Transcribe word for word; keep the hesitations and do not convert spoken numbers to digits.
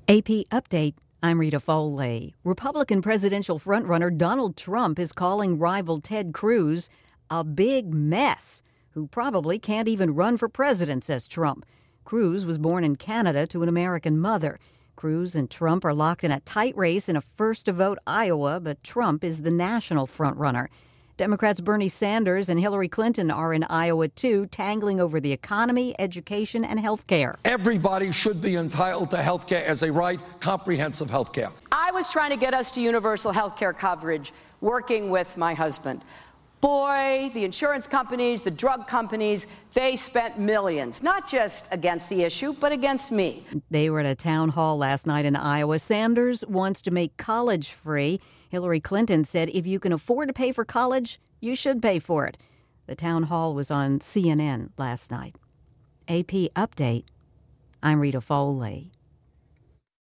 A P Update. I'm Rita Foley. Republican presidential frontrunner Donald Trump is calling rival Ted Cruz a big mess, who probably can't even run for president, says Trump. Cruz was born in Canada to an American mother. Cruz and Trump are locked in a tight race in a first-to-vote Iowa, but Trump is the national frontrunner. Democrats Bernie Sanders and Hillary Clinton are in Iowa, too, tangling over the economy, education, and health care. Everybody should be entitled to health care as a right, comprehensive health care. I was trying to get us to universal health care coverage, working with my husband. Boy, the insurance companies, the drug companies, they spent millions, not just against the issue, but against me. They were at a town hall last night in Iowa. Sanders wants to make college free. Hillary Clinton said if you can afford to pay for college, you should pay for it. The town hall was on C N N last night. A P Update. I'm Rita Foley.